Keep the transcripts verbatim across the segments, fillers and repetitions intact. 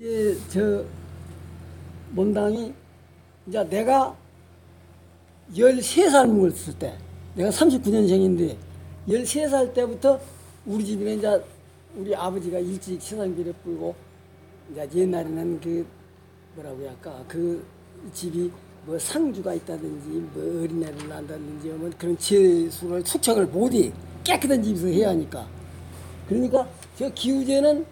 이제 저 몸당이 이제 내가 열세 살 먹었을 때, 내가 삼십구 년생인데 열세 살 때부터 우리 집에 이제 우리 아버지가 일찍 세상길에 뿌리고, 이제 옛날에는 그 뭐라고 할까, 그 집이 뭐 상주가 있다든지 뭐 어린애를 낳는다든지 하면 그런 재수를 축척을 못해. 깨끗한 집에서 해야 하니까. 그러니까 저 기우제는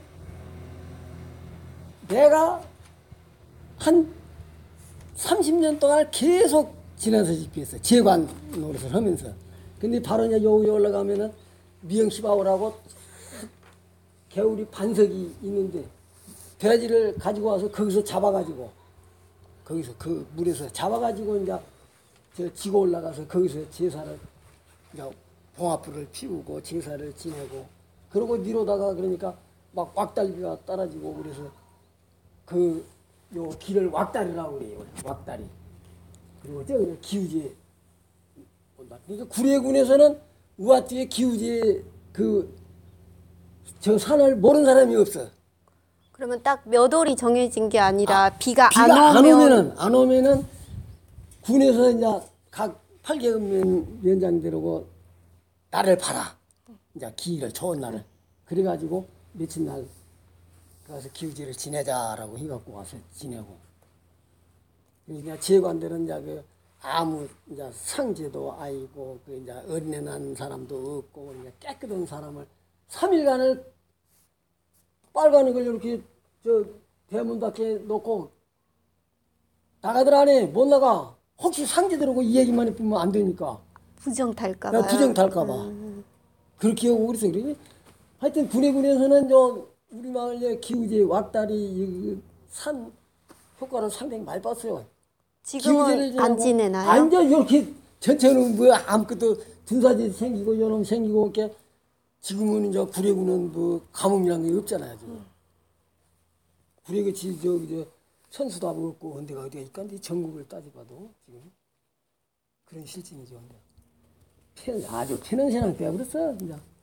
내가 한 삼십 년 동안 계속 지나서 집회했어. 재관 노릇을 하면서. 근데 바로 이제 여기 올라가면은 미영시바오라고 개울이 반석이 있는데 돼지를 가지고 와서 거기서 잡아가지고 거기서 그 물에서 잡아가지고 이제 저 지고 올라가서 거기서 제사를 이제 봉화불을 피우고 제사를 지내고, 그러고 니로다가 그러니까 막 왁달비가 떨어지고 그래서 그 요 길을 왁다리라고 그래요. 왁다리. 그리고 저기 기우제 온다. 그러니까 구례군에서는 우아띠에 기우제 그 저 산을 모르는 사람이 없어. 그러면 딱 몇 월이 정해진 게 아니라 아, 비가, 비가 안 안 오면 오면은 안 오면은 군에서 이제 각 팔 개월 위원장들하고 날을 봐라. 이제 기일을 좋은 날을. 그래가지고 며칠 날 가서 기우제를 지내자라고 해갖고 와서 지내고. 그러니까 재관들은 이제 그 아무 이제 상제도 아니고 그 이제 어린애 낳은 사람도 없고 그냥 깨끗한 사람을 삼 일간을 빨간 걸 이렇게 저 대문 밖에 놓고 나가들 안에 못 나가. 혹시 상제들하고 이 얘기만 해보면 안 되니까. 부정 탈까 야, 봐요. 부정 탈까 봐. 음. 그렇게 하고 그래서 그러니 하여튼 군의군에서는 저 우리 마을에 기우제 왁다리 산 효과를 상당히 많이 봤어요. 지금은 안 지내나요? 완전 이렇게 전체는 뭐 아무것도 군사지 생기고 요놈 생기고 이렇게 지금은 이제 구례군은 뭐 가뭄이란 게 없잖아요. 지금. 음. 구례같이 저기 저 선수도 없고 언데가 어디가 있까? 근데 전국을 따져봐도 지금 그런 실정이죠. 근데 편, 아주 편한 세상 되어버렸어. 진짜.